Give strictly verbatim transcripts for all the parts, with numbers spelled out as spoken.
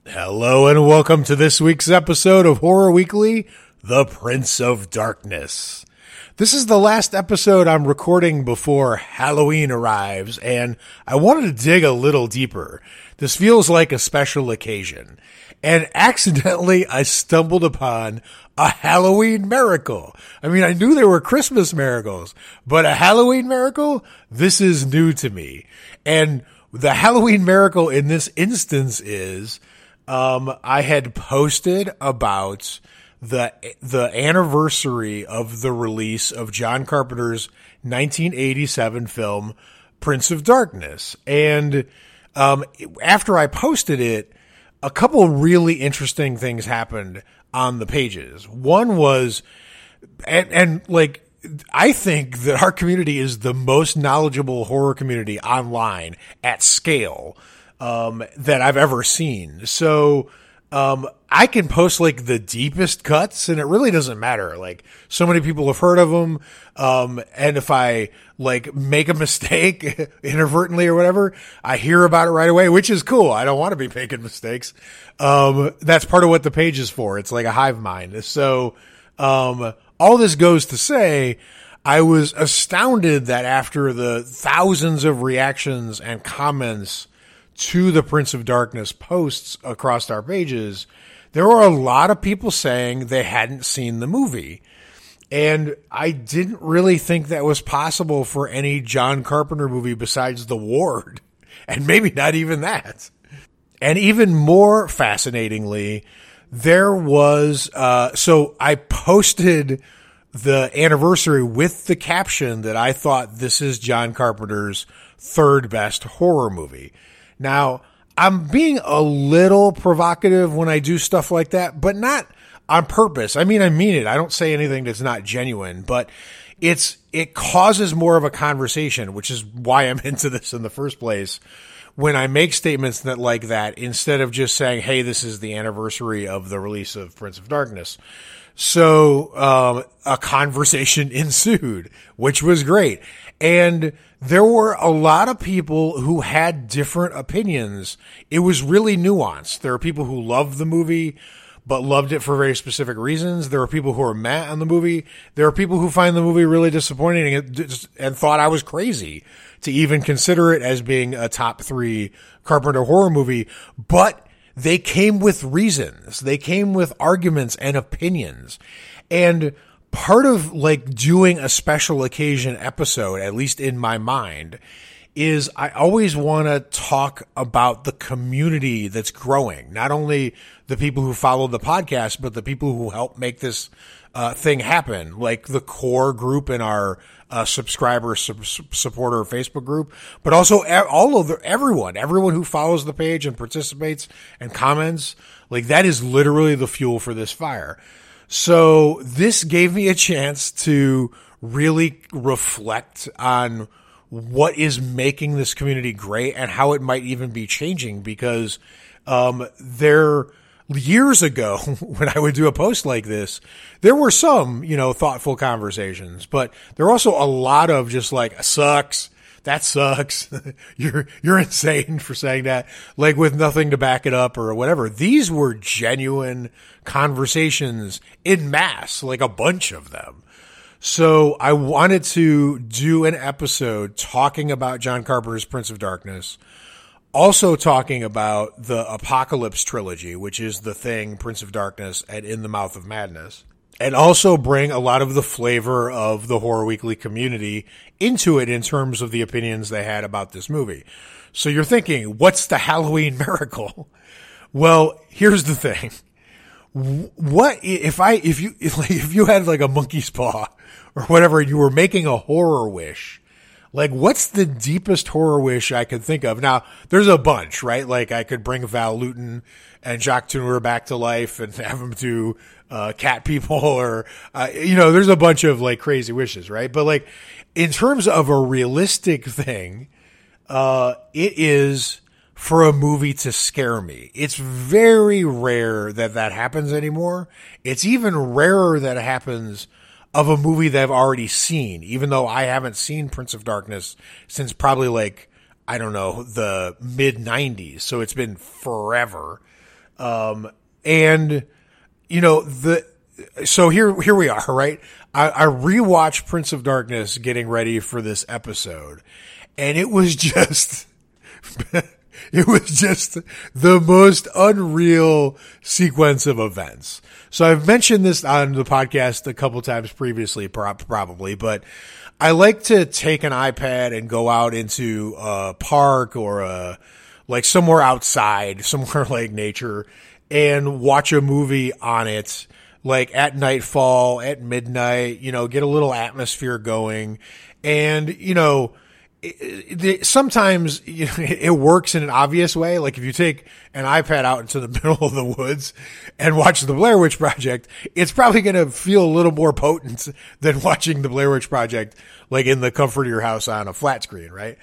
Hello and welcome to this week's episode of Horror Weekly, The Prince of Darkness. This is the last episode I'm recording before Halloween arrives, and I wanted to dig a little deeper. This feels like a special occasion. And accidentally, I stumbled upon a Halloween miracle. I mean, I knew there were Christmas miracles, but a Halloween miracle? This is new to me. And the Halloween miracle in this instance is, um, I had posted about the the anniversary of the release of John Carpenter's nineteen eighty-seven film, Prince of Darkness. And um, after I posted it, a couple really interesting things happened on the pages. One was, and, and like, I think that our community is the most knowledgeable horror community online at scale um, that I've ever seen. So um, I can post like the deepest cuts and it really doesn't matter. Like, so many people have heard of them. Um, and if I like make a mistake inadvertently or whatever, I hear about it right away, which is cool. I don't want to be making mistakes. Um, that's part of what the page is for. It's like a hive mind. So, um, all this goes to say, I was astounded that after the thousands of reactions and comments to the Prince of Darkness posts across our pages, there were a lot of people saying they hadn't seen the movie. And I didn't really think that was possible for any John Carpenter movie besides The Ward. And maybe not even that. And even more fascinatingly, there was, uh, so I posted the anniversary with the caption that I thought this is John Carpenter's third best horror movie. Now, I'm being a little provocative when I do stuff like that, but not on purpose. I mean, I mean it. I don't say anything that's not genuine, but it's, it causes more of a conversation, which is why I'm into this in the first place. When I make statements that like that, instead of just saying, hey, this is the anniversary of the release of Prince of Darkness. So, um, a conversation ensued, which was great. And there were a lot of people who had different opinions. It was really nuanced. There are people who loved the movie, but loved it for very specific reasons. There are people who are mad on the movie. There are people who find the movie really disappointing and, and thought I was crazy to even consider it as being a top three Carpenter horror movie. But they came with reasons. They came with arguments and opinions. And part of like doing a special occasion episode, at least in my mind, is I always want to talk about the community that's growing. Not only the people who follow the podcast, but the people who help make this uh, thing happen, like the core group in our uh, subscriber su- supporter Facebook group, but also all of the, everyone, everyone who follows the page and participates and comments. Like, that is literally the fuel for this fire. So this gave me a chance to really reflect on what is making this community great and how it might even be changing, because um there years ago when I would do a post like this, there were some, you know, thoughtful conversations, but there were also a lot of just like, sucks, that sucks, you're you're insane for saying that, like with nothing to back it up or whatever. These were genuine conversations in mass, like a bunch of them. So I wanted to do an episode talking about John Carpenter's Prince of Darkness, also talking about the Apocalypse trilogy, which is The Thing, Prince of Darkness, and In the Mouth of Madness, and also bring a lot of the flavor of the Horror Weekly community into it in terms of the opinions they had about this movie. So you're thinking, what's the Halloween miracle? Well, here's the thing. What if I, if you, if, like, if you had like a monkey's paw or whatever, and you were making a horror wish, like, what's the deepest horror wish I could think of? Now, there's a bunch, right? Like, I could bring Val Lewton and Jacques Tourneur back to life and have them do, uh, cat people or, uh, you know, there's a bunch of like crazy wishes, right? But like, in terms of a realistic thing, uh, it is for a movie to scare me. It's very rare that that happens anymore. It's even rarer that it happens of a movie that I've already seen, even though I haven't seen Prince of Darkness since probably like, I don't know, the mid nineties. So it's been forever. Um, and, you know, the, so here, here we are, right? I, I rewatched Prince of Darkness getting ready for this episode, and it was just, it was just the most unreal sequence of events. So I've mentioned this on the podcast a couple times previously, probably, but I like to take an iPad and go out into a park or a, like somewhere outside, somewhere like nature, and watch a movie on it, like at nightfall, at midnight, you know, get a little atmosphere going. And, you know, it, it, sometimes you know, it works in an obvious way. Like if you take an iPad out into the middle of the woods and watch the Blair Witch Project, it's probably going to feel a little more potent than watching the Blair Witch Project like in the comfort of your house on a flat screen, right?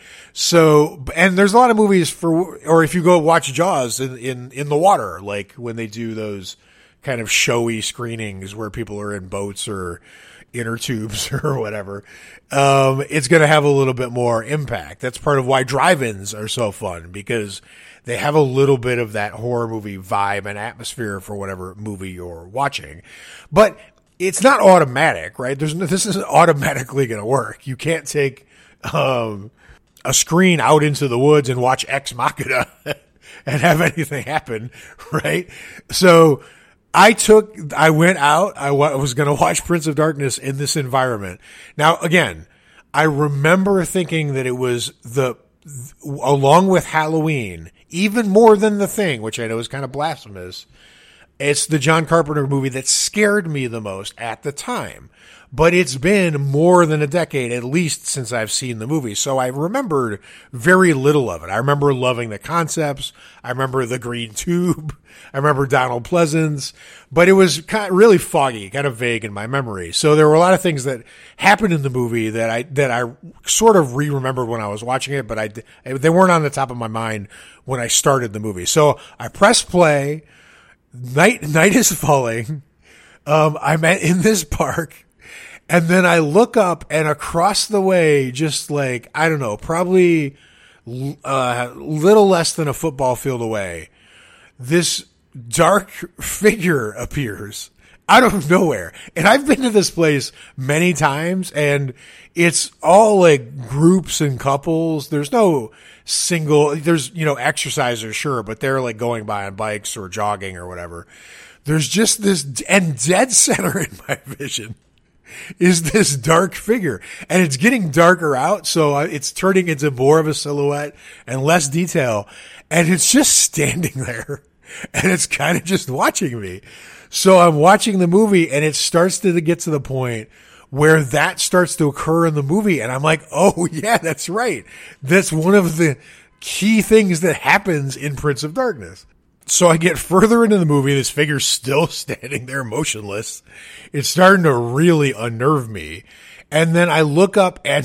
So, and there's a lot of movies for, or if you go watch Jaws in, in, in the water, like when they do those kind of showy screenings where people are in boats or inner tubes or whatever, um, it's going to have a little bit more impact. That's part of why drive-ins are so fun, because they have a little bit of that horror movie vibe and atmosphere for whatever movie you're watching. But it's not automatic, right? There's no, this isn't automatically going to work. You can't take um, a screen out into the woods and watch Ex Machina and have anything happen, right? So I took, I went out, I was going to watch Prince of Darkness in this environment. Now, again, I remember thinking that it was the, along with Halloween, even more than The Thing, which I know is kind of blasphemous, it's the John Carpenter movie that scared me the most at the time. But it's been more than a decade, at least, since I've seen the movie. So I remembered very little of it. I remember loving the concepts. I remember the green tube. I remember Donald Pleasance. But it was kind of really foggy, kind of vague in my memory. So there were a lot of things that happened in the movie that I that I sort of re-remembered when I was watching it, but I, they weren't on the top of my mind when I started the movie. So I pressed play. Night night is falling. Um, I'm at, in this park. And then I look up, and across the way, just like, I don't know, probably a uh, little less than a football field away, this dark figure appears out of nowhere. And I've been to this place many times, and it's all like groups and couples. There's no single, there's, you know, exercisers, sure, but they're like going by on bikes or jogging or whatever. There's just this, and dead center in my vision is this dark figure, and it's getting darker out, so it's turning into more of a silhouette and less detail, and it's just standing there, and it's kind of just watching me. So I'm watching the movie, and it starts to get to the point where that starts to occur in the movie, and I'm like, oh yeah, that's right. That's one of the key things that happens in Prince of Darkness. So I get further into the movie, this figure's still standing there motionless. It's starting to really unnerve me. And then I look up, and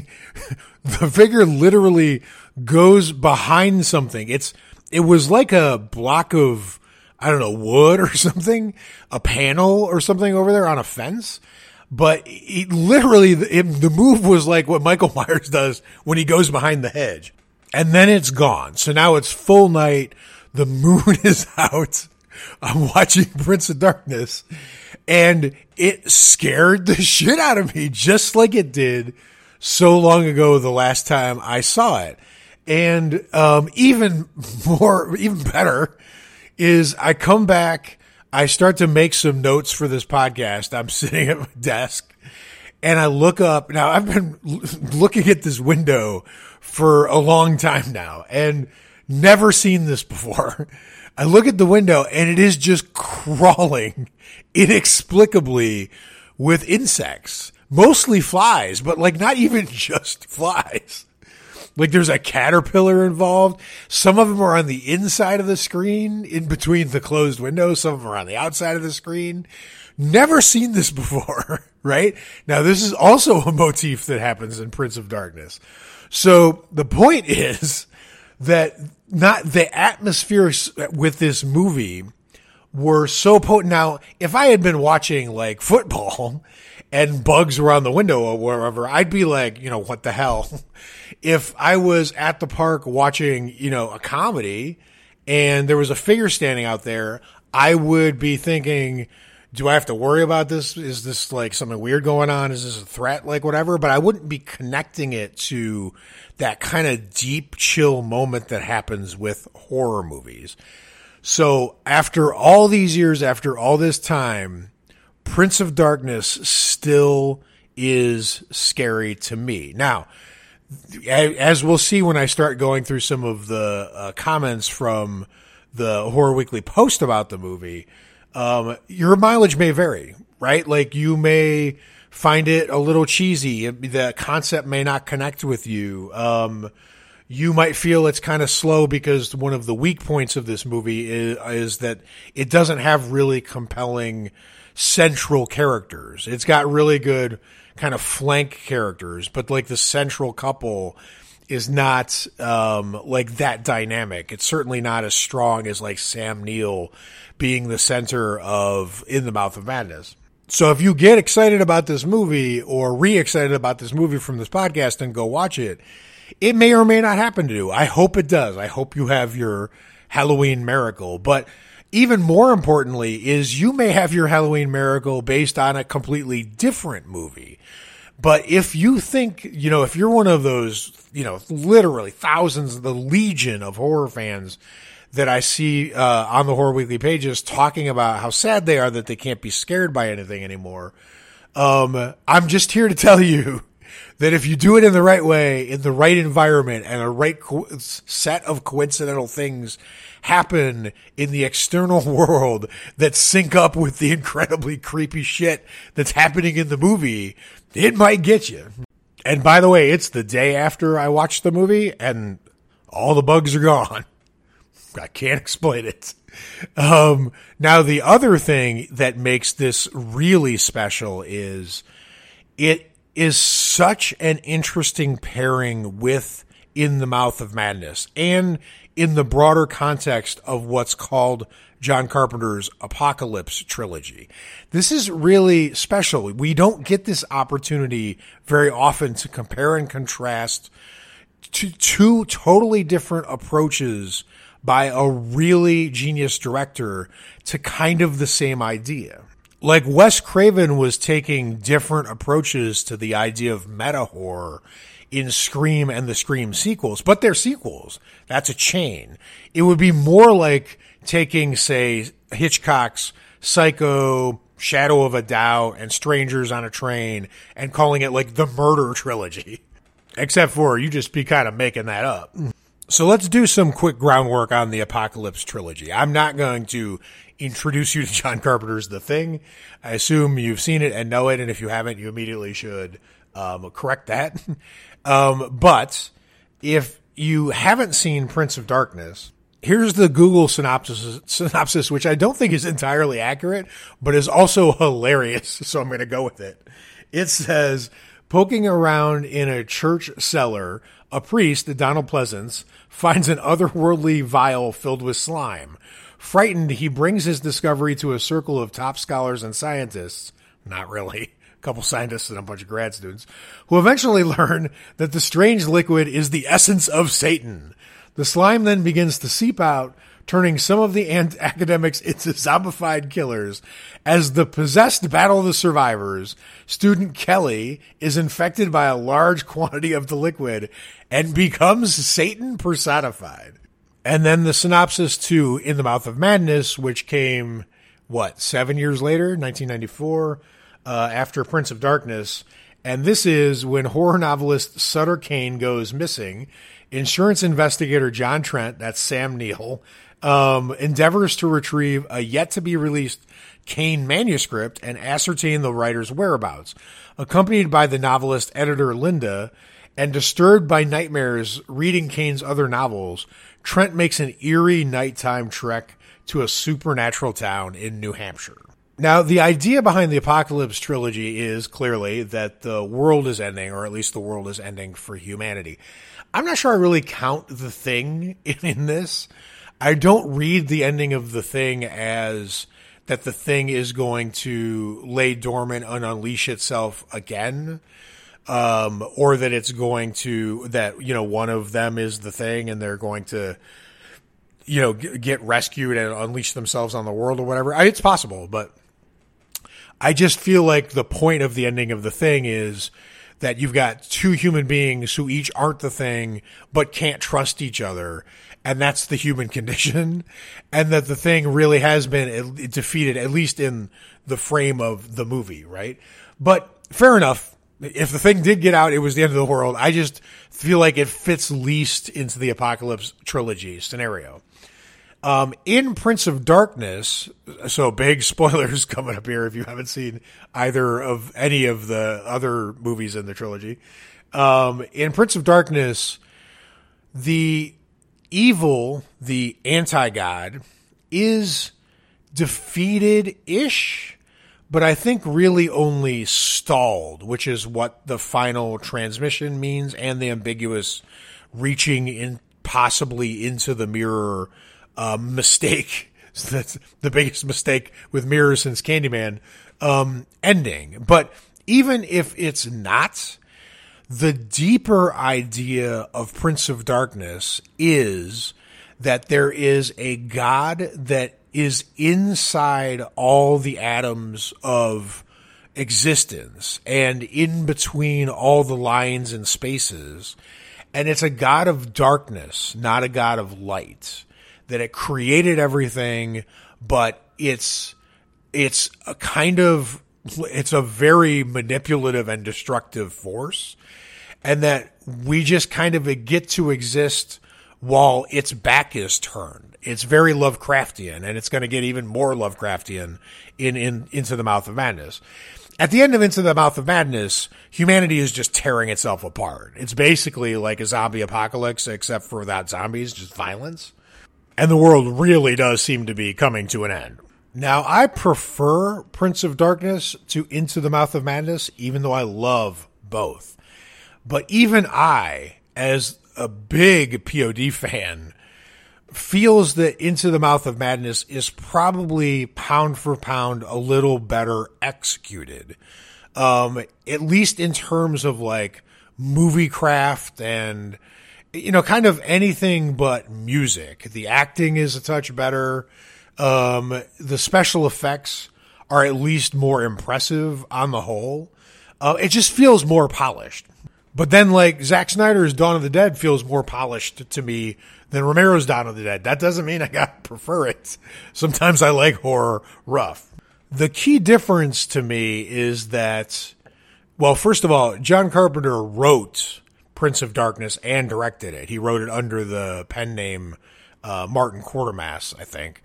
the figure literally goes behind something. It's, it was like a block of, I don't know, wood or something, a panel or something over there on a fence. But it literally, it, the move was like what Michael Myers does when he goes behind the hedge. And then it's gone. So now it's full night. The moon is out. I'm watching Prince of Darkness, and it scared the shit out of me, just like it did so long ago the last time I saw it. And um, even more, even better is I come back, I start to make some notes for this podcast. I'm sitting at my desk, and I look up. Now, I've been looking at this window for a long time now, and never seen this before. I look at the window, and it is just crawling inexplicably with insects, mostly flies, but like not even just flies. Like there's a caterpillar involved. Some of them are on the inside of the screen in between the closed windows. Some of them are on the outside of the screen. Never seen this before, right? Now, this is also a motif that happens in Prince of Darkness. So the point is that not the atmosphere with this movie were so potent. Now, if I had been watching like football and bugs were on the window or wherever, I'd be like, you know, what the hell? If I was at the park watching, you know, a comedy and there was a figure standing out there, I would be thinking, do I have to worry about this? Is this like something weird going on? Is this a threat? Like whatever. But I wouldn't be connecting it to that kind of deep chill moment that happens with horror movies. So after all these years, after all this time, Prince of Darkness still is scary to me. Now, as we'll see when I start going through some of the uh, comments from the Horror Weekly post about the movie, um, your mileage may vary, right? Like you may find it a little cheesy. The concept may not connect with you. Um, you might feel it's kind of slow because one of the weak points of this movie is, is that it doesn't have really compelling central characters. It's got really good kind of flank characters, but like the central couple is not um, like that dynamic. It's certainly not as strong as like Sam Neill being the center of In the Mouth of Madness. So if you get excited about this movie or re-excited about this movie from this podcast and go watch it, it may or may not happen to you. I hope it does. I hope you have your Halloween miracle. But even more importantly is you may have your Halloween miracle based on a completely different movie. But if you think, you know, if you're one of those, you know, literally thousands, the legion of horror fans that I see uh, on the Horror Weekly pages talking about how sad they are that they can't be scared by anything anymore, um, I'm just here to tell you that if you do it in the right way, in the right environment, and a right co- set of coincidental things happen in the external world that sync up with the incredibly creepy shit that's happening in the movie, it might get you. And by the way, it's the day after I watched the movie, and all the bugs are gone. I can't explain it. Um, now, the other thing that makes this really special is it is such an interesting pairing with In the Mouth of Madness and in the broader context of what's called John Carpenter's Apocalypse trilogy. This is really special. We don't get this opportunity very often to compare and contrast to two totally different approaches by a really genius director to kind of the same idea. Like Wes Craven was taking different approaches to the idea of meta horror in Scream and the Scream sequels, but they're sequels. That's a chain. It would be more like taking, say, Hitchcock's Psycho, Shadow of a Doubt, and Strangers on a Train and calling it like the Murder Trilogy. Except for you just be kind of making that up. So let's do some quick groundwork on the Apocalypse trilogy. I'm not going to introduce you to John Carpenter's The Thing. I assume you've seen it and know it, and if you haven't, you immediately should um, correct that. um, but if you haven't seen Prince of Darkness, here's the Google synopsis, synopsis, which I don't think is entirely accurate, but is also hilarious, so I'm going to go with it. It says, poking around in a church cellar, a priest, Donald Pleasance, finds an otherworldly vial filled with slime. Frightened, he brings his discovery to a circle of top scholars and scientists. Not really. A couple scientists and a bunch of grad students, who eventually learn that the strange liquid is the essence of Satan. The slime then begins to seep out, turning some of the ant- academics into zombified killers. As the possessed battle the survivors, student Kelly is infected by a large quantity of the liquid and becomes Satan personified. And then the synopsis to In the Mouth of Madness, which came, what, seven years later, nineteen ninety-four, uh, after Prince of Darkness. And this is when horror novelist Sutter Kane goes missing. Insurance investigator John Trent, that's Sam Neill, um, endeavors to retrieve a yet-to-be-released Kane manuscript and ascertain the writer's whereabouts. Accompanied by the novelist editor Linda, and disturbed by nightmares reading Kane's other novels, Trent makes an eerie nighttime trek to a supernatural town in New Hampshire. Now, the idea behind the Apocalypse trilogy is clearly that the world is ending, or at least the world is ending for humanity. I'm not sure I really count The Thing in, in this. I don't read the ending of The Thing as that the Thing is going to lay dormant and unleash itself again, um, or that it's going to, that, you know, one of them is the Thing and they're going to you know, g- get rescued and unleash themselves on the world or whatever. I, it's possible, but I just feel like the point of the ending of the Thing is that you've got two human beings who each aren't the Thing, but can't trust each other. And that's the human condition. And that the Thing really has been defeated, at least in the frame of the movie, right? But fair enough. If the Thing did get out, it was the end of the world. I just feel like it fits least into the Apocalypse trilogy scenario. Um, in Prince of Darkness, so big spoilers coming up here if you haven't seen either of any of the other movies in the trilogy. Um, in Prince of Darkness, the evil, the anti-god, is defeated-ish, but I think really only stalled, which is what the final transmission means, and the ambiguous reaching in possibly into the mirror uh, mistake. So that's the biggest mistake with mirrors since Candyman um, ending. But even if it's not, the deeper idea of Prince of Darkness is that there is a God that is inside all the atoms of existence and in between all the lines and spaces. And it's a God of darkness, not a God of light. That it created everything, but it's, it's a kind of, it's a very manipulative and destructive force. And that we just kind of get to exist while its back is turned. It's very Lovecraftian, and it's going to get even more Lovecraftian in, in Into the Mouth of Madness. At the end of Into the Mouth of Madness, humanity is just tearing itself apart. It's basically like a zombie apocalypse, except for without zombies, just violence. And the world really does seem to be coming to an end. Now, I prefer Prince of Darkness to Into the Mouth of Madness, even though I love both. But even I, as a big P O D fan, feels that Into the Mouth of Madness is probably pound for pound a little better executed. Um, at least in terms of like movie craft and, you know, kind of anything but music. The acting is a touch better. Um, the special effects are at least more impressive on the whole. Uh, it just feels more polished. But then, like, Zack Snyder's Dawn of the Dead feels more polished to me than Romero's Dawn of the Dead. That doesn't mean I got prefer it. Sometimes I like horror rough. The key difference to me is that, well, first of all, John Carpenter wrote Prince of Darkness and directed it. He wrote it under the pen name uh, Martin Quatermass, I think.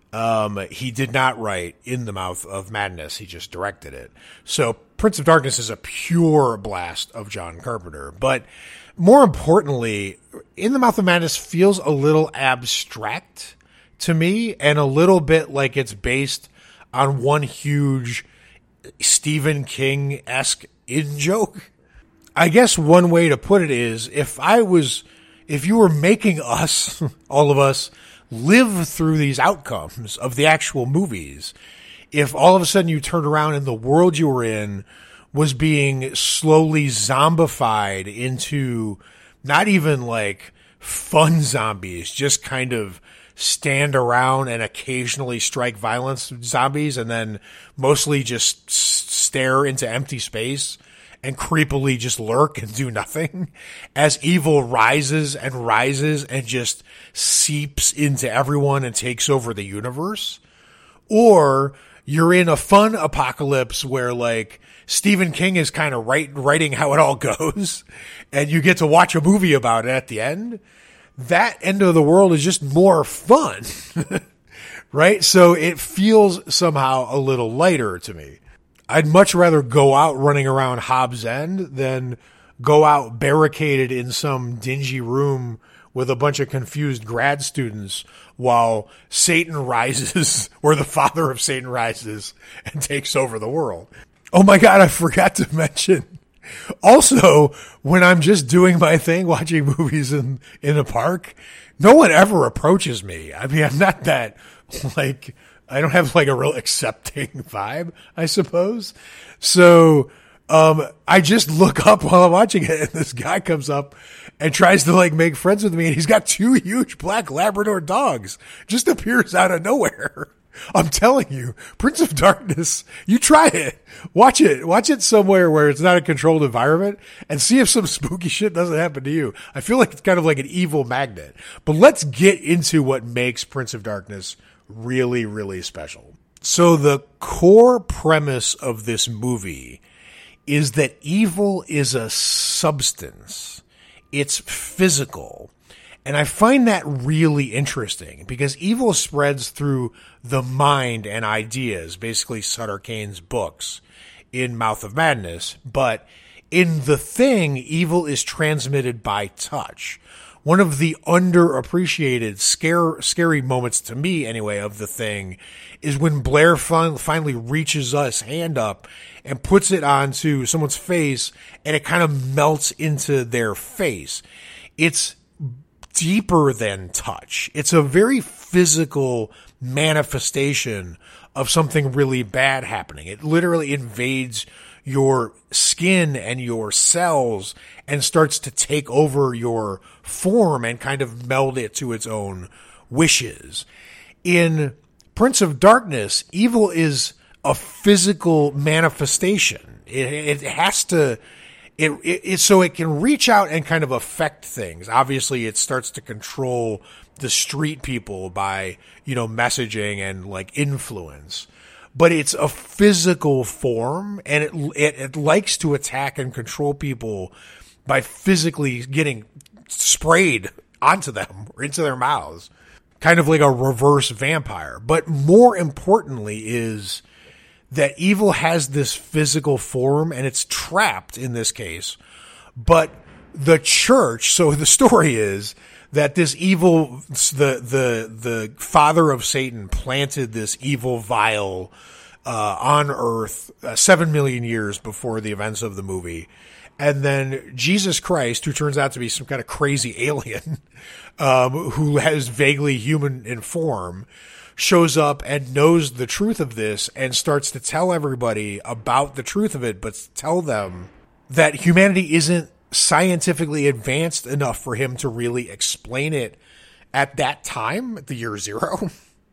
Um, he did not write In the Mouth of Madness. He just directed it. So Prince of Darkness is a pure blast of John Carpenter. But more importantly, In the Mouth of Madness feels a little abstract to me and a little bit like it's based on one huge Stephen King-esque in-joke. I guess one way to put it is if I was, if you were making us, all of us, live through these outcomes of the actual movies, if all of a sudden you turned around and the world you were in was being slowly zombified into not even like fun zombies, just kind of stand around and occasionally strike violence zombies and then mostly just stare into empty space and creepily just lurk and do nothing as evil rises and rises and just seeps into everyone and takes over the universe. Or you're in a fun apocalypse where like Stephen King is kind of write, writing how it all goes and you get to watch a movie about it at the end. That end of the world is just more fun, right? So it feels somehow a little lighter to me. I'd much rather go out running around Hobbs End than go out barricaded in some dingy room with a bunch of confused grad students while Satan rises, or the father of Satan rises and takes over the world. Oh my God, I forgot to mention. Also, when I'm just doing my thing, watching movies in, in a park, no one ever approaches me. I mean, I'm not that, like, I don't have like a real accepting vibe, I suppose. So Um, I just look up while I'm watching it, and this guy comes up and tries to like make friends with me, and he's got two huge black Labrador dogs. Just appears out of nowhere. I'm telling you, Prince of Darkness, you try it. Watch it. Watch it somewhere where it's not a controlled environment and see if some spooky shit doesn't happen to you. I feel like it's kind of like an evil magnet. But let's get into what makes Prince of Darkness really, really special. So the core premise of this movie is that evil is a substance. It's physical. And I find that really interesting because evil spreads through the mind and ideas, basically Sutter Kane's books in Mouth of Madness. But in The Thing, evil is transmitted by touch. One of the underappreciated, scare, scary moments to me anyway of The Thing is when Blair fin- finally reaches his hand up and puts it onto someone's face and it kind of melts into their face. It's deeper than touch. It's a very physical manifestation of something really bad happening. It literally invades your skin and your cells and starts to take over your form and kind of meld it to its own wishes. In Prince of Darkness, evil is a physical manifestation. It, it has to, it, it, it, so it can reach out and kind of affect things. Obviously, it starts to control the street people by, you know, messaging and like influence. But it's a physical form, and it, it it likes to attack and control people by physically getting sprayed onto them or into their mouths, kind of like a reverse vampire. But more importantly is that evil has this physical form, and it's trapped in this case. But the church, so the story is that this evil, the the the father of Satan planted this evil vial uh, on Earth uh, seven million years before the events of the movie, and then Jesus Christ, who turns out to be some kind of crazy alien, um, who has vaguely human in form, shows up and knows the truth of this and starts to tell everybody about the truth of it, but tell them that humanity isn't scientifically advanced enough for him to really explain it at that time, at the year zero.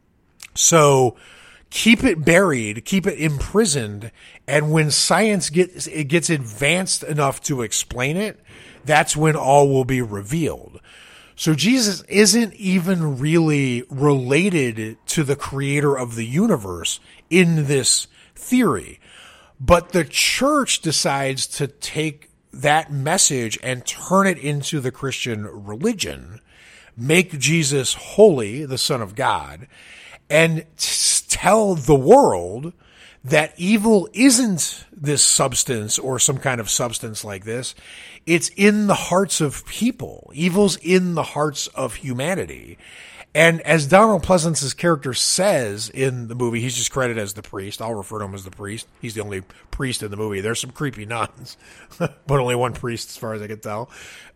So keep it buried, keep it imprisoned, and when science gets it gets advanced enough to explain it, that's when all will be revealed. So Jesus isn't even really related to the creator of the universe in this theory. But the church decides to take that message and turn it into the Christian religion, make Jesus holy, the Son of God, and t- tell the world that evil isn't this substance or some kind of substance like this. It's in the hearts of people. Evil's in the hearts of humanity. And as Donald Pleasance's character says in the movie, he's just credited as the priest. I'll refer to him as the priest. He's the only priest in the movie. There's some creepy nuns, but only one priest as far as I can tell.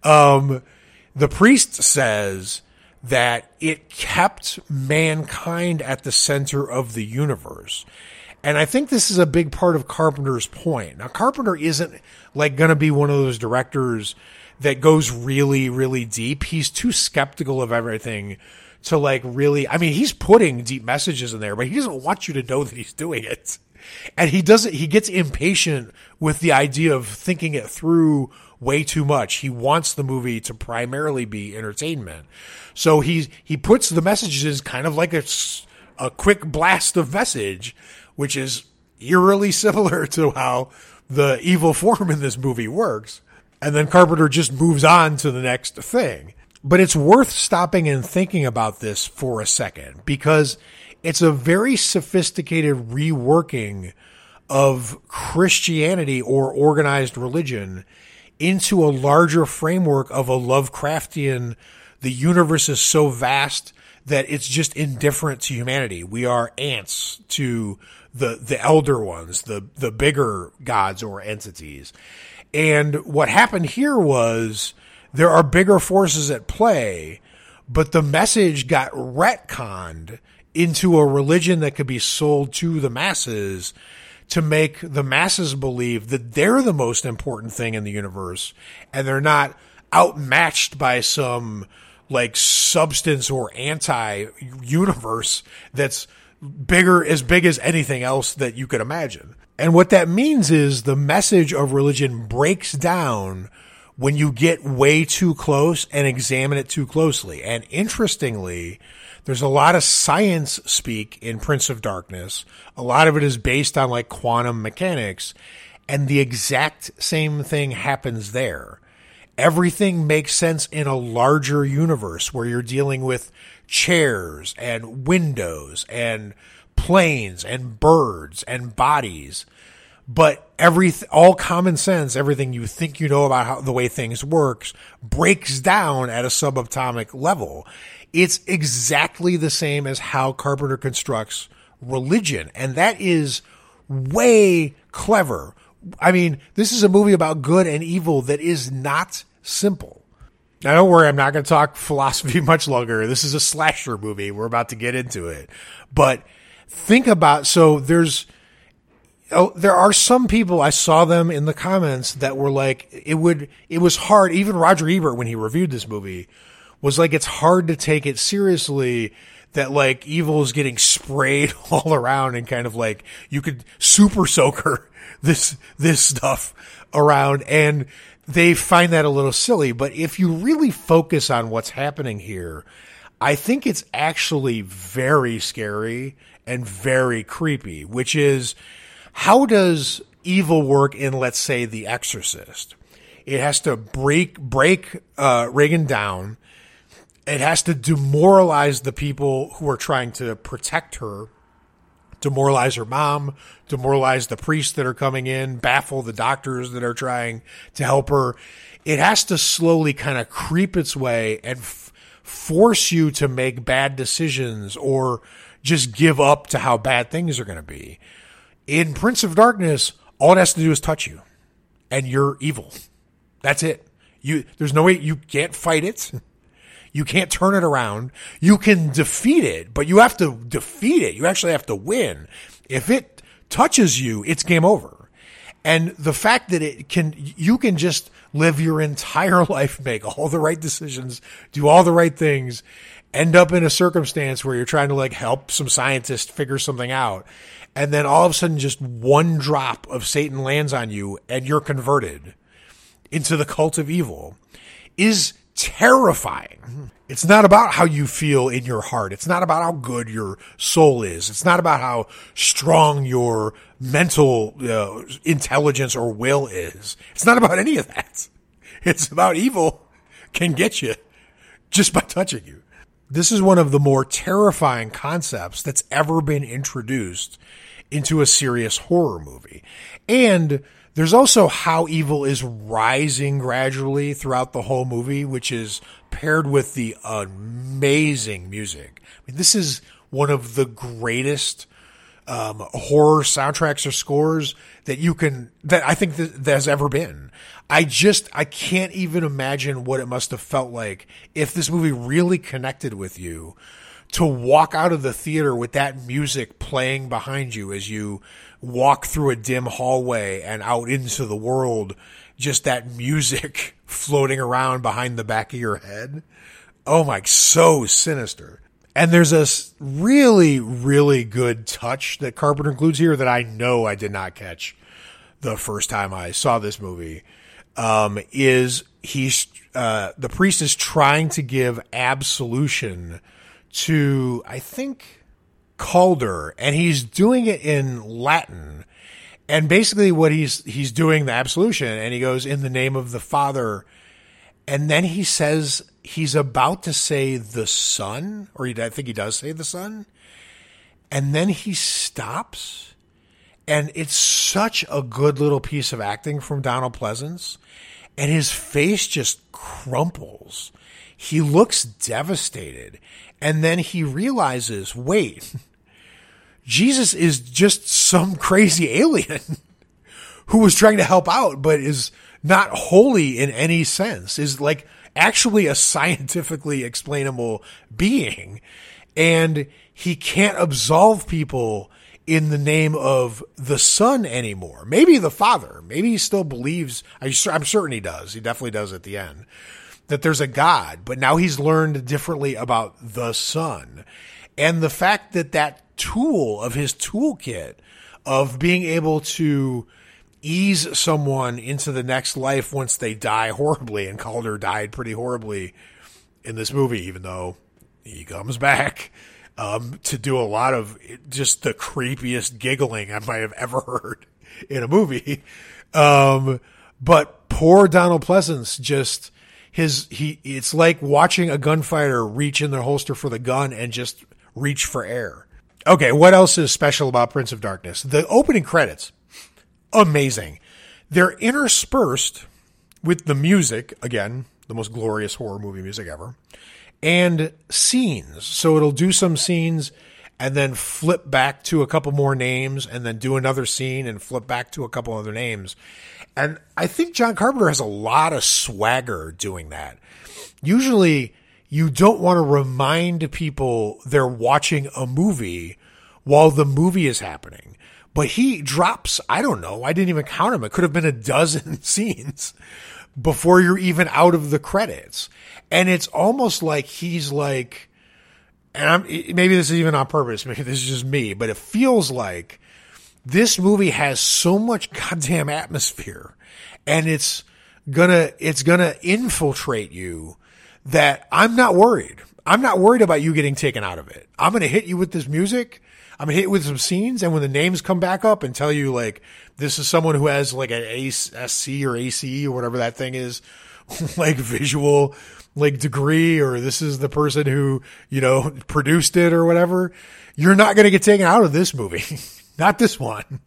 Um, the priest says that it kept mankind at the center of the universe. And I think this is a big part of Carpenter's point. Now, Carpenter isn't like going to be one of those directors that goes really, really deep. He's too skeptical of everything to like really, I mean, he's putting deep messages in there, but he doesn't want you to know that he's doing it. And he doesn't, he gets impatient with the idea of thinking it through way too much. He wants the movie to primarily be entertainment. So he, he puts the messages kind of like a, a quick blast of message, which is eerily similar to how the evil form in this movie works. And then Carpenter just moves on to the next thing. But it's worth stopping and thinking about this for a second, because it's a very sophisticated reworking of Christianity or organized religion into a larger framework of a Lovecraftian, the universe is so vast that it's just indifferent to humanity. We are ants to the, the elder ones, the, the bigger gods or entities. And what happened here was there are bigger forces at play, but the message got retconned into a religion that could be sold to the masses to make the masses believe that they're the most important thing in the universe and they're not outmatched by some like substance or anti-universe that's bigger, as big as anything else that you could imagine. And what that means is the message of religion breaks down when you get way too close and examine it too closely. And interestingly, there's a lot of science speak in Prince of Darkness. A lot of it is based on like quantum mechanics, and the exact same thing happens there. Everything makes sense in a larger universe where you're dealing with chairs and windows and planes and birds and bodies. But every, all common sense, everything you think you know about how the way things works breaks down at a subatomic level. It's exactly the same as how Carpenter constructs religion. And that is way clever. I mean, this is a movie about good and evil that is not simple. Now, don't worry, I'm not going to talk philosophy much longer. This is a slasher movie. We're about to get into it. But think about, so there's, oh, there are some people, I saw them in the comments that were like, it would, it was hard. Even Roger Ebert, when he reviewed this movie, was like, it's hard to take it seriously that like evil is getting sprayed all around and kind of like you could super soaker this, this stuff around. And they find that a little silly. But if you really focus on what's happening here, I think it's actually very scary and very creepy, which is, how does evil work in, let's say, The Exorcist? It has to break, break, uh, Regan down. It has to demoralize the people who are trying to protect her, demoralize her mom, demoralize the priests that are coming in, baffle the doctors that are trying to help her. It has to slowly kind of creep its way and f- force you to make bad decisions or just give up to how bad things are going to be. In Prince of Darkness, all it has to do is touch you, and you're evil. That's it. You, there's no way, you can't fight it. You can't turn it around. You can defeat it, but you have to defeat it. You actually have to win. If it touches you, it's game over. And the fact that it can, you can just live your entire life, make all the right decisions, do all the right things, end up in a circumstance where you're trying to like help some scientist figure something out. And then all of a sudden just one drop of Satan lands on you and you're converted into the cult of evil is terrifying. It's not about how you feel in your heart. It's not about how good your soul is. It's not about how strong your mental uh, intelligence or will is. It's not about any of that. It's about evil can get you just by touching you. This is one of the more terrifying concepts that's ever been introduced into a serious horror movie. And there's also how evil is rising gradually throughout the whole movie, which is paired with the amazing music. I mean, this is one of the greatest um, horror soundtracks or scores that you can, that I think that there's ever been. I just, I can't even imagine what it must have felt like if this movie really connected with you, to walk out of the theater with that music playing behind you as you walk through a dim hallway and out into the world, just that music floating around behind the back of your head. Oh my, so sinister. And there's a really, really good touch that Carpenter includes here that I know I did not catch the first time I saw this movie. Um, is he's, uh, the priest is trying to give absolution to, I think, Calder, and he's doing it in Latin. And basically what he's, he's doing the absolution, and he goes, in the name of the Father. And then he says he's about to say the Son, or he, I think he does say the Son. And then he stops. And it's such a good little piece of acting from Donald Pleasence. And his face just crumples. He looks devastated. And then he realizes, wait, Jesus is just some crazy alien who was trying to help out, but is not holy in any sense, is like actually a scientifically explainable being. And he can't absolve people in the name of the son anymore. Maybe the father. Maybe he still believes, I'm certain he does. He definitely does at the end, that there's a God, but now he's learned differently about the son. And the fact that that tool of his toolkit of being able to ease someone into the next life once they die horribly, and Calder died pretty horribly in this movie, even though he comes back um, to do a lot of just the creepiest giggling I might have ever heard in a movie. Um, but poor Donald Pleasence just his he it's like watching a gunfighter reach in their holster for the gun and just reach for air. Okay, what else is special about Prince of Darkness? The opening credits, amazing. They're interspersed with the music, again, the most glorious horror movie music ever, and scenes. So it'll do some scenes and then flip back to a couple more names and then do another scene and flip back to a couple other names. And I think John Carpenter has a lot of swagger doing that. Usually you don't want to remind people they're watching a movie while the movie is happening. But he drops, I don't know, I didn't even count them. It could have been a dozen scenes before you're even out of the credits. And it's almost like he's like, and I'm, maybe this is even on purpose, maybe this is just me, but it feels like this movie has so much goddamn atmosphere, and it's gonna, it's gonna infiltrate you, that I'm not worried. I'm not worried about you getting taken out of it. I'm going to hit you with this music. I'm going to hit you with some scenes. And when the names come back up and tell you, like, this is someone who has like an S C or A C E or whatever that thing is, like visual, like degree, or this is the person who, you know, produced it or whatever, you're not going to get taken out of this movie. Not this one.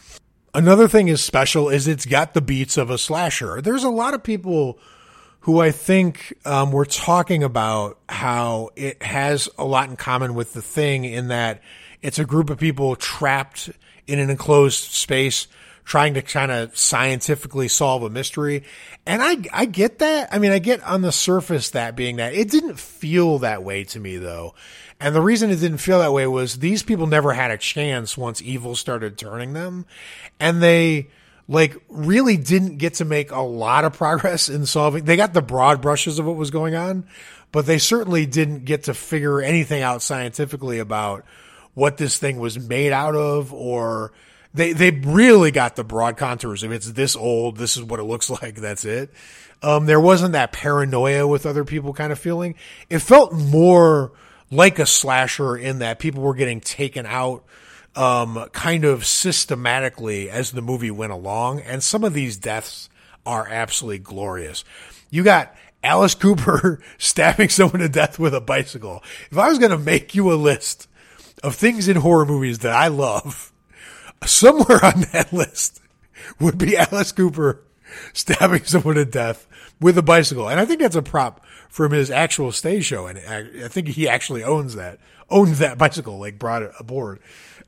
Another thing is special is it's got the beats of a slasher. There's a lot of people who I think um, were talking about how it has a lot in common with The Thing, in that it's a group of people trapped in an enclosed space trying to kind of scientifically solve a mystery. And I, I get that. I mean, I get on the surface that being that. It didn't feel that way to me, though. And the reason it didn't feel that way was these people never had a chance once evil started turning them. And they, like, really didn't get to make a lot of progress in solving. They got the broad brushes of what was going on, but they certainly didn't get to figure anything out scientifically about what this thing was made out of, or they, they really got the broad contours. If it's this old, this is what it looks like. That's it. Um, there wasn't that paranoia with other people kind of feeling. It felt more like a slasher in that people were getting taken out Um, kind of systematically as the movie went along. And some of these deaths are absolutely glorious. You got Alice Cooper stabbing someone to death with a bicycle. If I was going to make you a list of things in horror movies that I love, somewhere on that list would be Alice Cooper stabbing someone to death with a bicycle. And I think that's a prop from his actual stage show. And I think he actually owns that, owned that bicycle, like brought it aboard.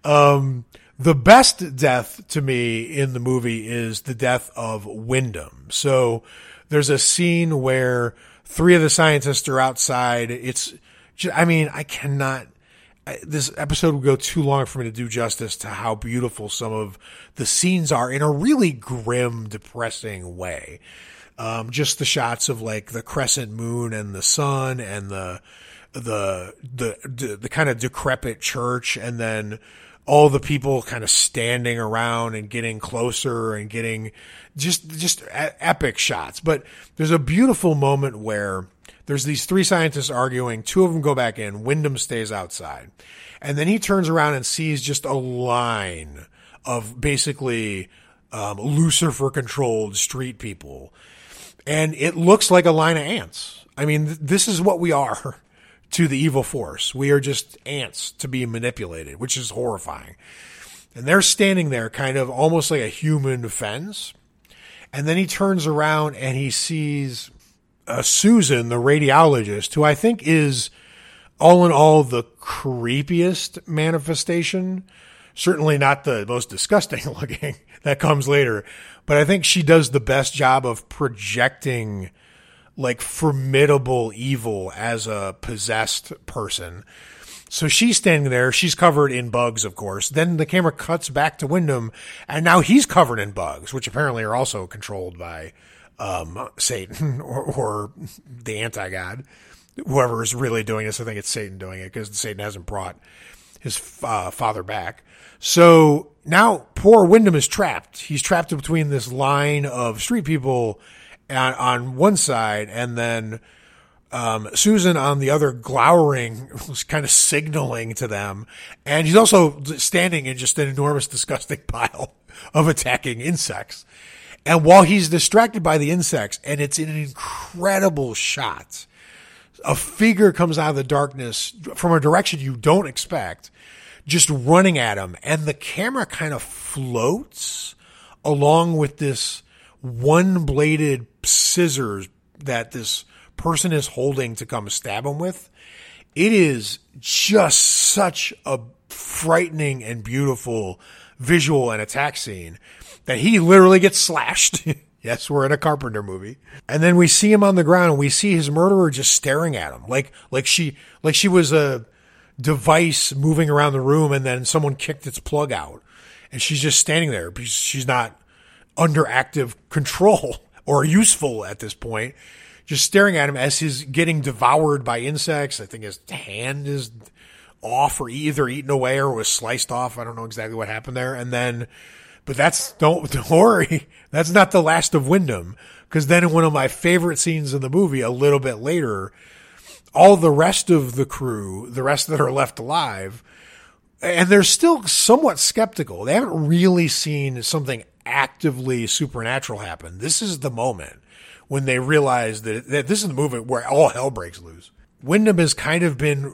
Um, the best death to me in the movie is the death of Wyndham. So there's a scene where three of the scientists are outside. It's, just, I mean, I cannot, this episode would go too long for me to do justice to how beautiful some of the scenes are in a really grim, depressing way. Um, just the shots of like the crescent moon and the sun and the, the, the, the, the kind of decrepit church, and then all the people kind of standing around and getting closer and getting just, just epic shots. But there's a beautiful moment where there's these three scientists arguing. Two of them go back in. Wyndham stays outside. And then he turns around and sees just a line of basically, um, Lucifer controlled street people. And it looks like a line of ants. I mean, th- this is what we are to the evil force. We are just ants to be manipulated, which is horrifying. And they're standing there kind of almost like a human fence. And then he turns around and he sees uh, Susan, the radiologist, who I think is all in all the creepiest manifestation. Certainly not the most disgusting looking. That comes later. But I think she does the best job of projecting like formidable evil as a possessed person. So she's standing there. She's covered in bugs, of course. Then the camera cuts back to Wyndham, and now he's covered in bugs, which apparently are also controlled by um, Satan or, or the anti-god. Whoever is really doing this, I think it's Satan doing it, because Satan hasn't brought his uh, father back. So now poor Wyndham is trapped. He's trapped between this line of street people on, on one side, and then Um, Susan on the other, glowering, was kind of signaling to them. And he's also standing in just an enormous, disgusting pile of attacking insects. And while he's distracted by the insects, and it's an incredible shot, a figure comes out of the darkness from a direction you don't expect, just running at him. And the camera kind of floats along with this one-bladed scissors that this person is holding to come stab him with. It is just such a frightening and beautiful visual and attack scene that he literally gets slashed. Yes, we're in a Carpenter movie. And then we see him on the ground, and we see his murderer just staring at him like like she like she was a device moving around the room, and then someone kicked its plug out, and she's just standing there because she's not under active control or useful at this point. Just staring at him as he's getting devoured by insects. I think his hand is off or either eaten away or was sliced off. I don't know exactly what happened there. And then, but that's, don't, don't worry. That's not the last of Wyndham. Because then in one of my favorite scenes in the movie, a little bit later, all the rest of the crew, the rest that are left alive, and they're still somewhat skeptical. They haven't really seen something actively supernatural happen. This is the moment when they realize that, that this is the movie where all hell breaks loose. Wyndham has kind of been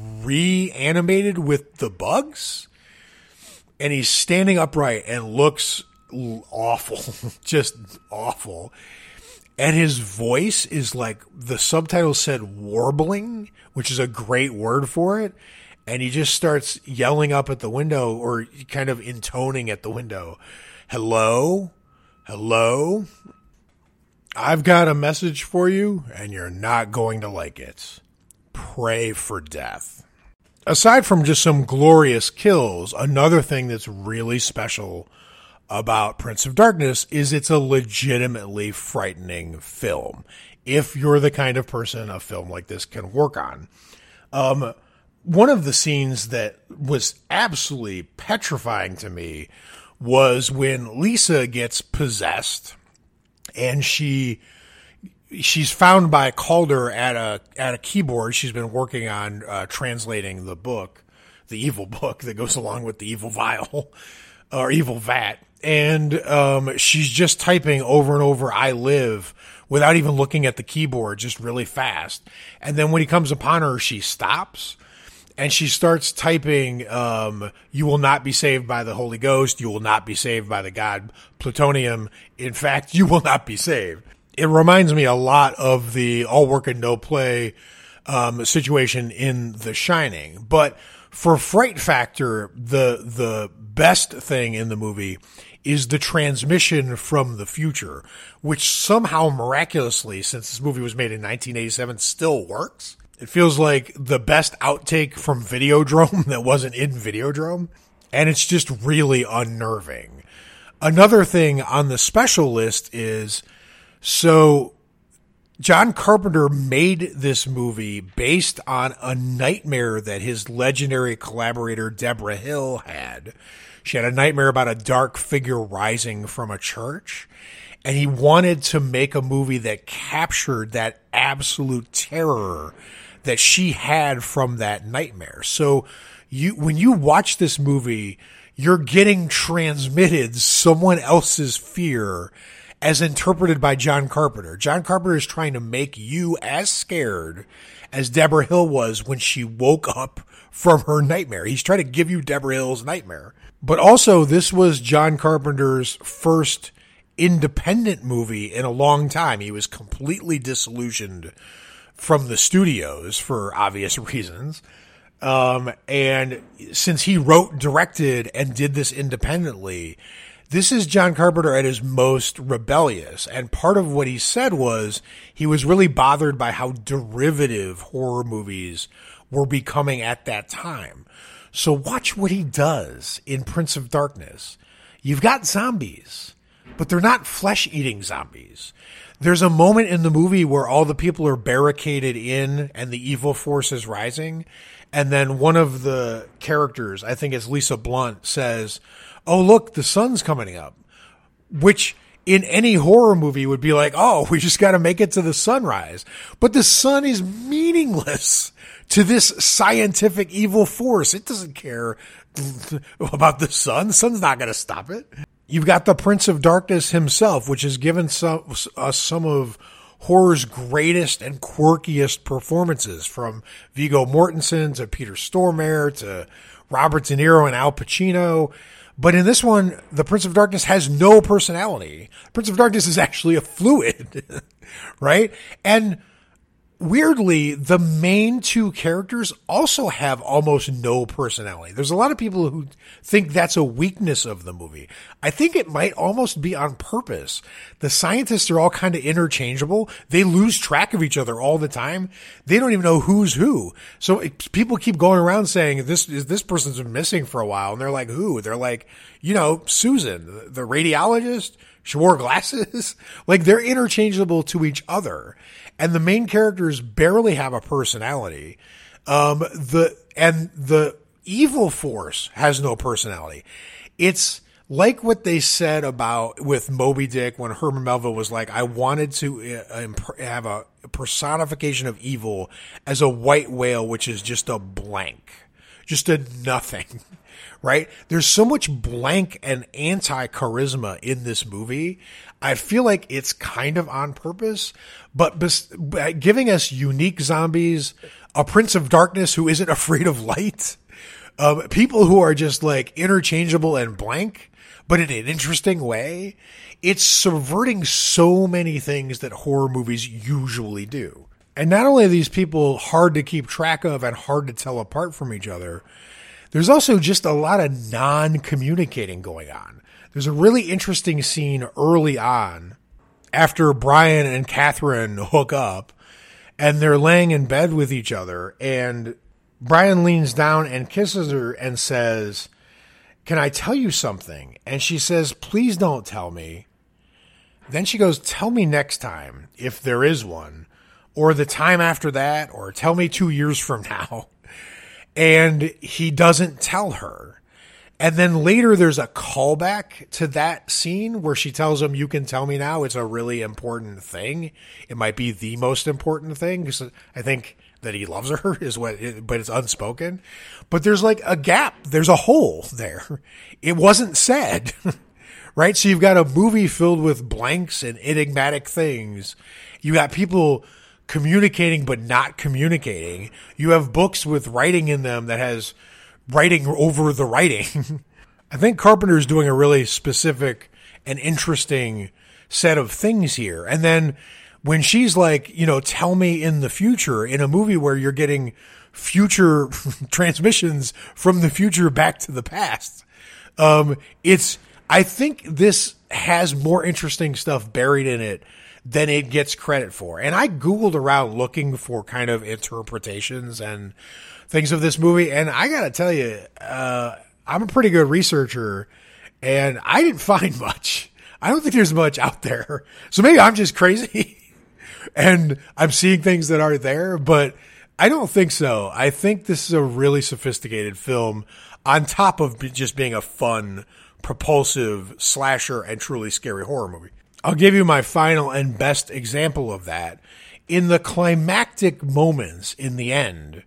reanimated with the bugs, and he's standing upright and looks awful, just awful. And his voice is like, the subtitle said warbling, which is a great word for it. And he just starts yelling up at the window, or kind of intoning at the window. Hello? Hello? I've got a message for you, and you're not going to like it. Pray for death. Aside from just some glorious kills, another thing that's really special about Prince of Darkness is it's a legitimately frightening film, if you're the kind of person a film like this can work on. Um, one of the scenes that was absolutely petrifying to me was when Lisa gets possessed. And she, she's found by Calder at a, at a keyboard. She's been working on, uh, translating the book, the evil book that goes along with the evil vial or evil vat. And, um, she's just typing over and over, I live, without even looking at the keyboard, just really fast. And then when he comes upon her, she stops. And she starts typing, um, you will not be saved by the Holy Ghost. You will not be saved by the god Plutonium. In fact, you will not be saved. It reminds me a lot of the all work and no play um, situation in The Shining. But for fright factor, the the best thing in the movie is the transmission from the future, which somehow miraculously, since this movie was made in nineteen eighty-seven, still works. It feels like the best outtake from Videodrome that wasn't in Videodrome. And it's just really unnerving. Another thing on the special list is, so John Carpenter made this movie based on a nightmare that his legendary collaborator Deborah Hill had. She had a nightmare about a dark figure rising from a church. And he wanted to make a movie that captured that absolute terror that she had from that nightmare. So you, when you watch this movie, you're getting transmitted someone else's fear as interpreted by John Carpenter. John Carpenter is trying to make you as scared as Deborah Hill was when she woke up from her nightmare. He's trying to give you Deborah Hill's nightmare. But also, this was John Carpenter's first independent movie in a long time. He was completely disillusioned from the studios for obvious reasons. Um, and since he wrote, directed, and did this independently, this is John Carpenter at his most rebellious. And part of what he said was he was really bothered by how derivative horror movies were becoming at that time. So watch what he does in Prince of Darkness. You've got zombies, but they're not flesh-eating zombies. There's a moment in the movie where all the people are barricaded in and the evil force is rising. And then one of the characters, I think it's Lisa Blunt, says, "Oh, look, the sun's coming up," which in any horror movie would be like, "Oh, we just got to make it to the sunrise." But the sun is meaningless to this scientific evil force. It doesn't care about the sun. The sun's not going to stop it. You've got the Prince of Darkness himself, which has given some, us some of horror's greatest and quirkiest performances, from Viggo Mortensen to Peter Stormare to Robert De Niro and Al Pacino. But in this one, the Prince of Darkness has no personality. Prince of Darkness is actually a fluid, right? And weirdly, the main two characters also have almost no personality. There's a lot of people who think that's a weakness of the movie. I think it might almost be on purpose. The scientists are all kind of interchangeable. They lose track of each other all the time. They don't even know who's who. So it, people keep going around saying, this is this person's been missing for a while. And they're like, who? They're like, you know, Susan, the, the radiologist. She wore glasses. Like, they're interchangeable to each other. And the main characters barely have a personality. Um, the, and the evil force has no personality. It's like what they said about with Moby Dick when Herman Melville was like, I wanted to uh, imp- have a personification of evil as a white whale, which is just a blank, just a nothing. Right? There's so much blank and anti-charisma in this movie. I feel like it's kind of on purpose, but bes- giving us unique zombies, a Prince of Darkness who isn't afraid of light, um, people who are just like interchangeable and blank, but in an interesting way. It's subverting so many things that horror movies usually do. And not only are these people hard to keep track of and hard to tell apart from each other, there's also just a lot of non-communicating going on. There's a really interesting scene early on after Brian and Catherine hook up and they're laying in bed with each other, and Brian leans down and kisses her and says, "Can I tell you something?" And she says, "Please don't tell me." Then she goes, "Tell me next time, if there is one, or the time after that, or tell me two years from now." And he doesn't tell her. And then later there's a callback to that scene where she tells him, "You can tell me now. It's a really important thing. It might be the most important thing." Because I think that he loves her is what, it, but it's unspoken. But there's like a gap. There's a hole there. It wasn't said, right? So you've got a movie filled with blanks and enigmatic things. You got people communicating but not communicating. You have books with writing in them that has writing over the writing. I think Carpenter's doing a really specific and interesting set of things here. And then when she's like, you know, tell me in the future, in a movie where you're getting future transmissions from the future back to the past, um, it's, I think this has more interesting stuff buried in it than it gets credit for. And I Googled around looking for kind of interpretations and things of this movie. And I got to tell you, uh, I'm a pretty good researcher and I didn't find much. I don't think there's much out there. So maybe I'm just crazy and I'm seeing things that aren't there, but I don't think so. I think this is a really sophisticated film on top of just being a fun, propulsive slasher and truly scary horror movie. I'll give you my final and best example of that. In the climactic moments in the end,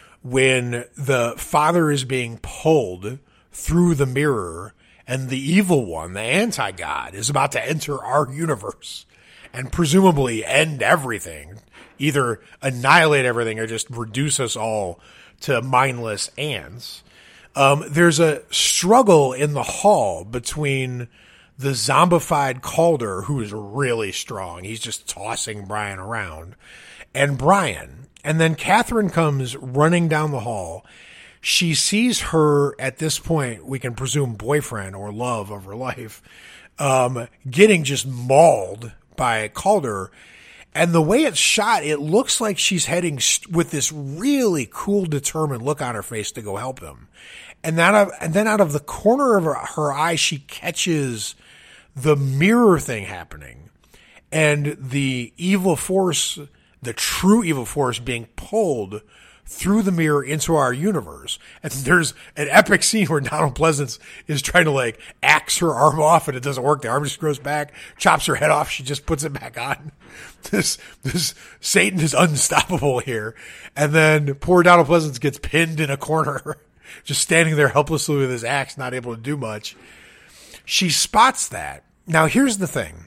when the father is being pulled through the mirror and the evil one, the anti-god, is about to enter our universe and presumably end everything, either annihilate everything or just reduce us all to mindless ants. Um, there's a struggle in the hall between the zombified Calder, who is really strong. He's just tossing Brian around, and Brian. And then Catherine comes running down the hall. She sees her, at this point, we can presume boyfriend or love of her life, um, getting just mauled by Calder. And the way it's shot, it looks like she's heading st- with this really cool, determined look on her face to go help him. And that, of, and then out of the corner of her, her eye, she catches the mirror thing happening, and the evil force, the true evil force, being pulled through the mirror into our universe. And there's an epic scene where Donald Pleasance is trying to like axe her arm off, and it doesn't work. The arm just grows back, chops her head off. She just puts it back on. This, this Satan is unstoppable here. And then poor Donald Pleasance gets pinned in a corner, just standing there helplessly with his axe, not able to do much. She spots that. Now here's the thing.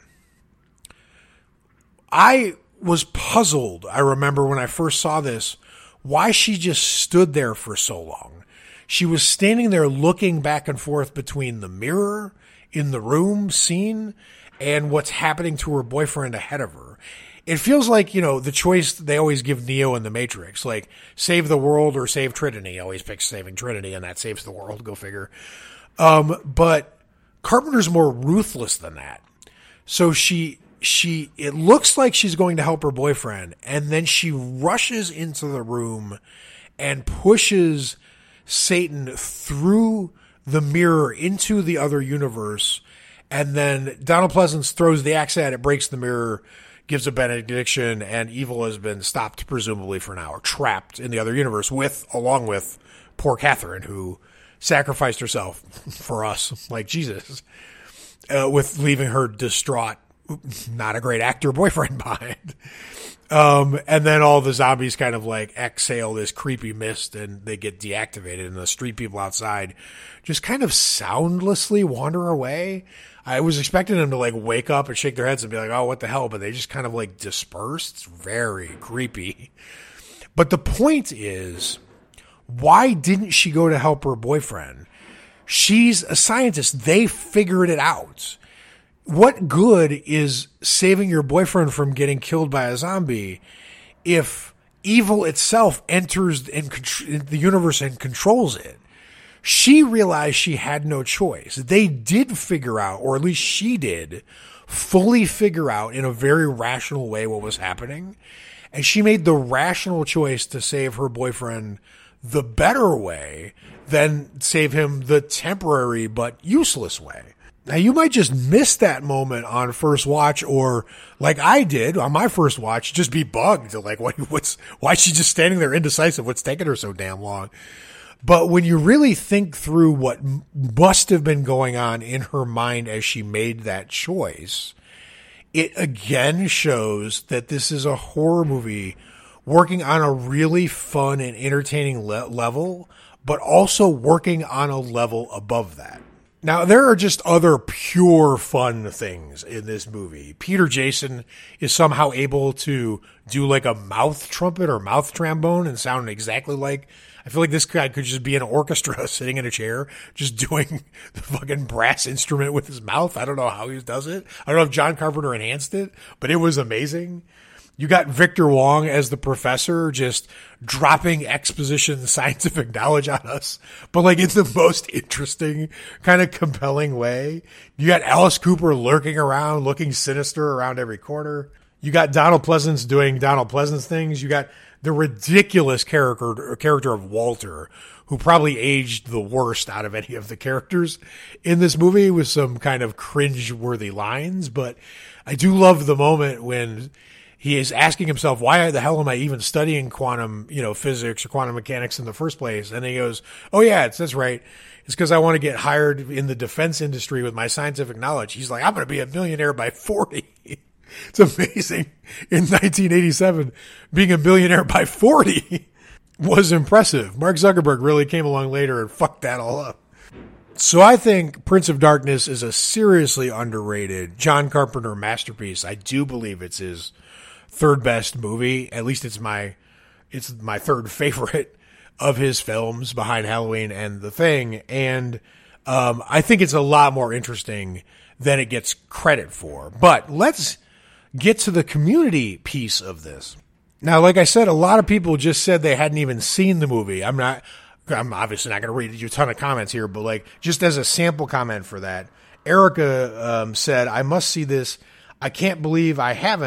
I was puzzled, I remember when I first saw this, why she just stood there for so long. She was standing there looking back and forth between the mirror in the room scene and what's happening to her boyfriend ahead of her. It feels like, you know, the choice they always give Neo in the Matrix, like save the world or save Trinity. He always picks saving Trinity, and that saves the world. Go figure. Um, but Carpenter's more ruthless than that. So she... She, it looks like she's going to help her boyfriend, and then she rushes into the room and pushes Satan through the mirror into the other universe. And then Donald Pleasance throws the axe at it, breaks the mirror, gives a benediction, and evil has been stopped, presumably for an hour, trapped in the other universe with, along with poor Catherine, who sacrificed herself for us, like Jesus, uh, with leaving her distraught, not a great actor boyfriend behind. Um, and then all the zombies kind of like exhale this creepy mist and they get deactivated, and the street people outside just kind of soundlessly wander away. I was expecting them to like wake up and shake their heads and be like, oh, what the hell? But they just kind of like disperse. It's very creepy. But the point is, why didn't she go to help her boyfriend? She's a scientist. They figured it out. What good is saving your boyfriend from getting killed by a zombie if evil itself enters in the universe and controls it? She realized she had no choice. They did figure out, or at least she did, fully figure out in a very rational way what was happening. And she made the rational choice to save her boyfriend the better way than save him the temporary but useless way. Now, you might just miss that moment on first watch, or like I did on my first watch, just be bugged. Like, what, what's, why is she just standing there indecisive? What's taking her so damn long? But when you really think through what must have been going on in her mind as she made that choice, it again shows that this is a horror movie working on a really fun and entertaining le- level, but also working on a level above that. Now, there are just other pure fun things in this movie. Peter Jason is somehow able to do like a mouth trumpet or mouth trombone and sound exactly like, I feel like this guy could just be in an orchestra sitting in a chair, just doing the fucking brass instrument with his mouth. I don't know how he does it. I don't know if John Carpenter enhanced it, but it was amazing. You got Victor Wong as the professor, just dropping exposition scientific knowledge on us, but like in the most interesting, kind of compelling way. You got Alice Cooper lurking around, looking sinister around every corner. You got Donald Pleasance doing Donald Pleasance things. You got the ridiculous character character of Walter, who probably aged the worst out of any of the characters in this movie with some kind of cringe-worthy lines. But I do love the moment when he is asking himself, why the hell am I even studying quantum, you know, physics or quantum mechanics in the first place? And he goes, oh yeah, it's, that's right. It's because I want to get hired in the defense industry with my scientific knowledge. He's like, I'm going to be a millionaire by forty. It's amazing. In nineteen eighty-seven, being a millionaire by forty was impressive. Mark Zuckerberg really came along later and fucked that all up. So I think Prince of Darkness is a seriously underrated John Carpenter masterpiece. I do believe it's his third best movie. At least it's my, it's my third favorite of his films behind Halloween and The Thing. And, um, I think it's a lot more interesting than it gets credit for. But let's get to the community piece of this. Now, like I said, a lot of people just said they hadn't even seen the movie. I'm not, I'm obviously not going to read you a ton of comments here, but like just as a sample comment for that, Erica, um, said, I must see this. I can't believe I haven't,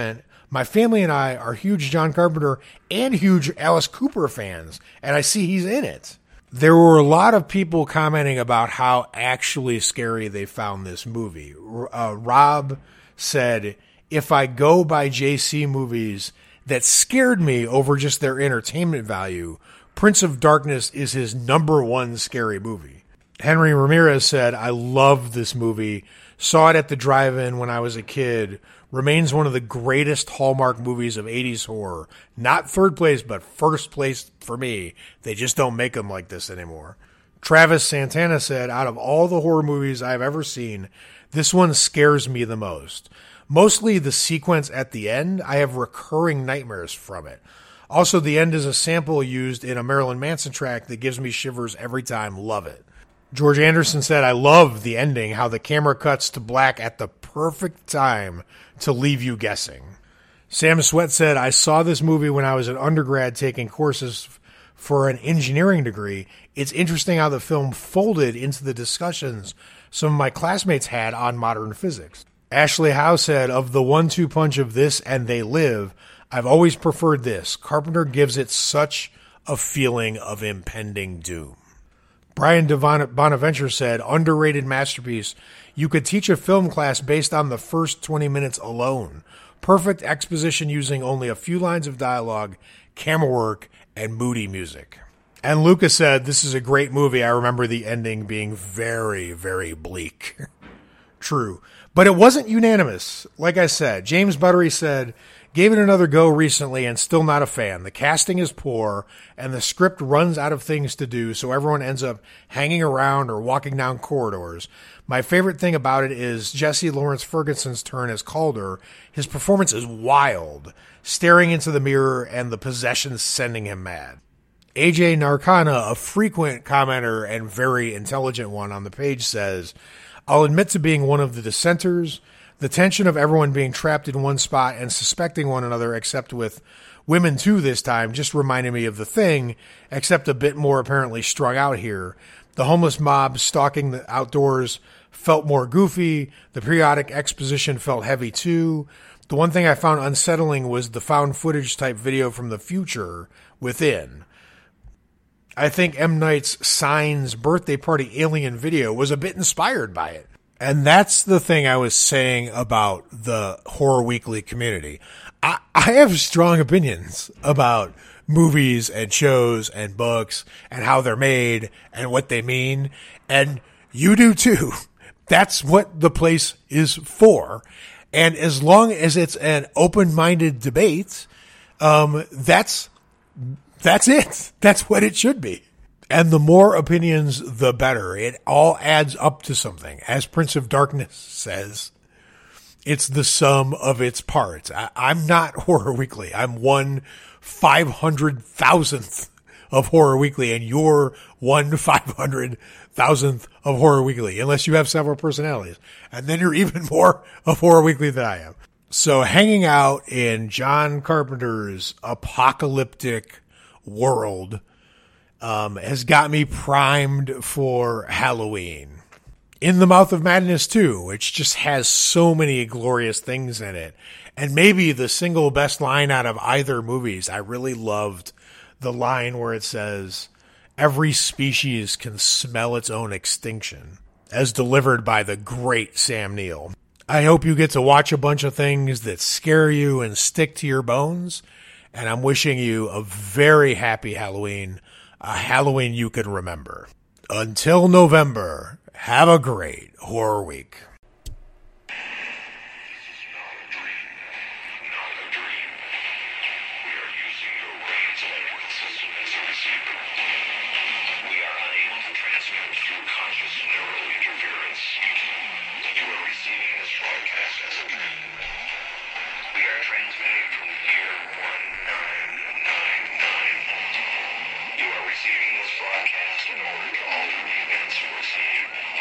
My family and I are huge John Carpenter and huge Alice Cooper fans, and I see he's in it. There were a lot of people commenting about how actually scary they found this movie. Uh, Rob said, if I go by J C movies that scared me over just their entertainment value, Prince of Darkness is his number one scary movie. Henry Ramirez said, I love this movie. Saw it at the drive-in when I was a kid. Remains one of the greatest Hallmark movies of eighties horror. Not third place, but first place for me. They just don't make them like this anymore. Travis Santana said, out of all the horror movies I've ever seen, this one scares me the most. Mostly the sequence at the end. I have recurring nightmares from it. Also, the end is a sample used in a Marilyn Manson track that gives me shivers every time. Love it. George Anderson said, I love the ending, how the camera cuts to black at the perfect time to leave you guessing. Sam Sweat said, I saw this movie when I was an undergrad taking courses for an engineering degree. It's interesting how the film folded into the discussions some of my classmates had on modern physics. Ashley Howe said, of the one two punch of this and They Live, I've always preferred this. Carpenter gives it such a feeling of impending doom. Brian Devon- Bonaventure said, underrated masterpiece. You could teach a film class based on the first twenty minutes alone. Perfect exposition using only a few lines of dialogue, camera work, and moody music. And Lucas said, this is a great movie. I remember the ending being very, very bleak. True. But it wasn't unanimous. Like I said, James Buttery said, gave it another go recently and still not a fan. The casting is poor and the script runs out of things to do, so everyone ends up hanging around or walking down corridors. My favorite thing about it is Jesse Lawrence Ferguson's turn as Calder. His performance is wild, staring into the mirror and the possession sending him mad. A J Narcana, a frequent commenter and very intelligent one on the page, says, I'll admit to being one of the dissenters. The tension of everyone being trapped in one spot and suspecting one another, except with women too this time, just reminded me of The Thing, except a bit more apparently strung out here. The homeless mob stalking the outdoors felt more goofy. The periodic exposition felt heavy too. The one thing I found unsettling was the found footage type video from the future within. I think M. Night's Signs birthday party alien video was a bit inspired by it. And that's the thing I was saying about the Horror Weekly community. I, I have strong opinions about movies and shows and books and how they're made and what they mean. And you do too. That's what the place is for. And as long as it's an open-minded debate, um, that's That's it. That's what it should be. And the more opinions, the better. It all adds up to something. As Prince of Darkness says, it's the sum of its parts. I, I'm not Horror Weekly. I'm one five hundred thousandth of Horror Weekly, and you're one five hundred thousandth of Horror Weekly, unless you have several personalities. And then you're even more of Horror Weekly than I am. So hanging out in John Carpenter's apocalyptic world um, has got me primed for Halloween. In the Mouth of Madness two, which just has so many glorious things in it. And maybe the single best line out of either movies. I really loved the line where it says, every species can smell its own extinction, as delivered by the great Sam Neill. I hope you get to watch a bunch of things that scare you and stick to your bones. And I'm wishing you a very happy Halloween, a Halloween you can remember. Until November, have a great horror week. Receiving this broadcast in order to alter the events you are seeing.